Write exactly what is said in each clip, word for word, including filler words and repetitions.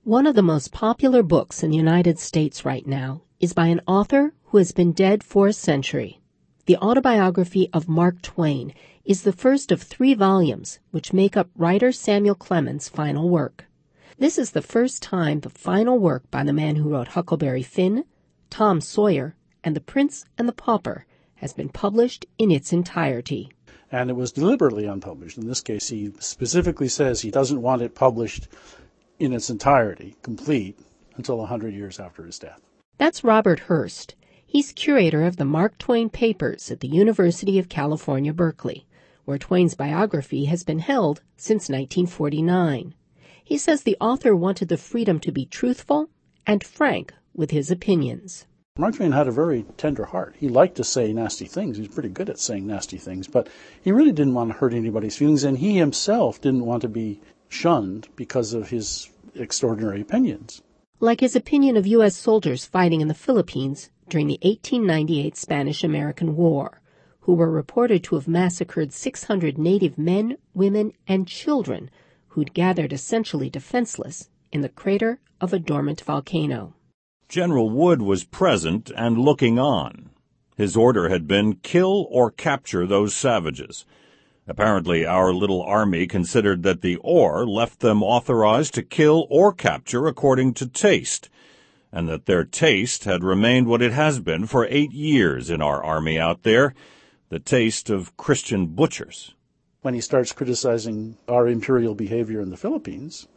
One of the most popular books in the United States right now is by an author who has been dead for a century. The autobiography of Mark Twain is the first of three volumes which make up writer Samuel Clemens' final work. This is the first time the final work by the man who wrote Huckleberry Finn, Tom Sawyer, and The Prince and the Pauper has been published in its entirety. And it was deliberately unpublished. In this case, he specifically says he doesn't want it published in its entirety, complete, until a hundred years after his death. That's Robert Hurst. He's curator of the Mark Twain Papers at the University of California, Berkeley, where Twain's biography has been held since nineteen forty-nine. He says the author wanted the freedom to be truthful and frank with his opinions. Mark Twain had a very tender heart. He liked to say nasty things. He was pretty good at saying nasty things, but he really didn't want to hurt anybody's feelings, and he himself didn't want to be shunned because of his extraordinary opinions. Like his opinion of U S soldiers fighting in the Philippines during the eighteen ninety-eight Spanish-American War, who were reported to have massacred six hundred native men, women, and children who'd gathered essentially defenseless in the crater of a dormant volcano. General Wood was present and looking on. His order had been kill or capture those savages. Apparently, our little army considered that the or left them authorized to kill or capture according to taste, and that their taste had remained what it has been for eight years in our army out there, the taste of Christian butchers. When he starts criticizing our imperial behavior in the Philippines,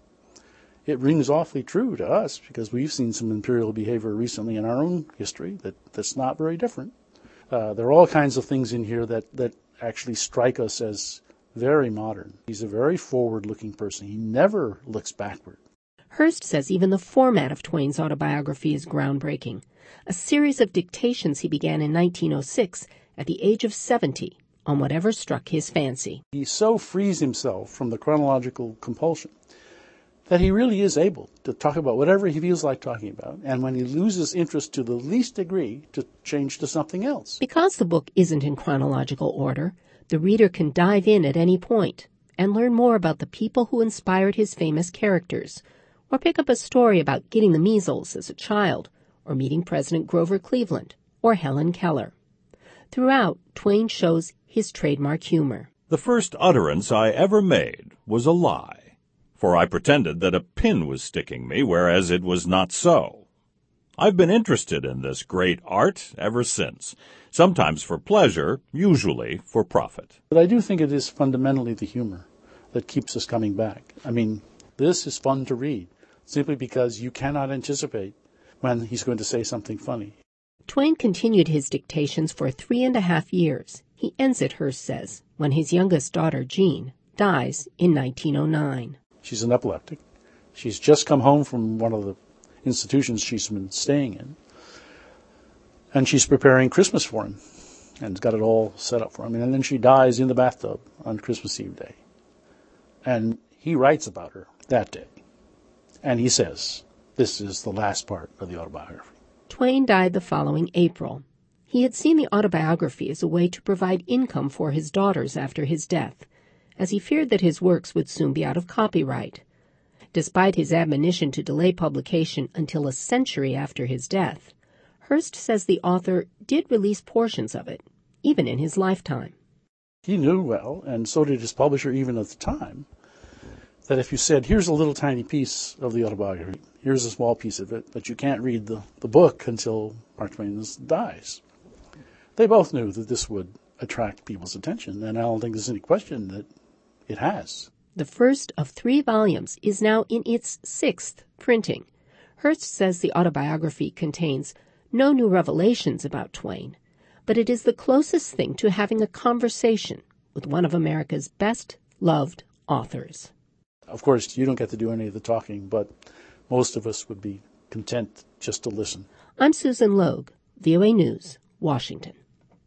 it rings awfully true to us because we've seen some imperial behavior recently in our own history that, that's not very different. Uh, there are all kinds of things in here that, that actually strike us as very modern. He's a very forward-looking person. He never looks backward. Hurst says even the format of Twain's autobiography is groundbreaking. A series of dictations he began in nineteen oh six at the age of seventy on whatever struck his fancy. He so frees himself from the chronological compulsion that he really is able to talk about whatever he feels like talking about, and when he loses interest to the least degree, to change to something else. Because the book isn't in chronological order, the reader can dive in at any point and learn more about the people who inspired his famous characters, or pick up a story about getting the measles as a child, or meeting President Grover Cleveland, or Helen Keller. Throughout, Twain shows his trademark humor. The first utterance I ever made was a lie, for I pretended that a pin was sticking me, whereas it was not so. I've been interested in this great art ever since, sometimes for pleasure, usually for profit. But I do think it is fundamentally the humor that keeps us coming back. I mean, this is fun to read, simply because you cannot anticipate when he's going to say something funny. Twain continued his dictations for three and a half years. He ends it, Hurst says, when his youngest daughter, Jean, dies in nineteen oh nine. She's an epileptic. She's just come home from one of the institutions she's been staying in. And she's preparing Christmas for him and got it all set up for him. And then she dies in the bathtub on Christmas Eve day. And he writes about her that day. And he says, this is the last part of the autobiography. Twain died the following April. He had seen the autobiography as a way to provide income for his daughters after his death, as he feared that his works would soon be out of copyright. Despite his admonition to delay publication until a century after his death, Hurst says the author did release portions of it, even in his lifetime. He knew well, and so did his publisher even at the time, that if you said, here's a little tiny piece of the autobiography, here's a small piece of it, but you can't read the, the book until Mark Twain dies. They both knew that this would attract people's attention, and I don't think there's any question that it has. The first of three volumes is now in its sixth printing. Hurst says the autobiography contains no new revelations about Twain, but it is the closest thing to having a conversation with one of America's best-loved authors. Of course, you don't get to do any of the talking, but most of us would be content just to listen. I'm Susan Logue, V O A News, Washington.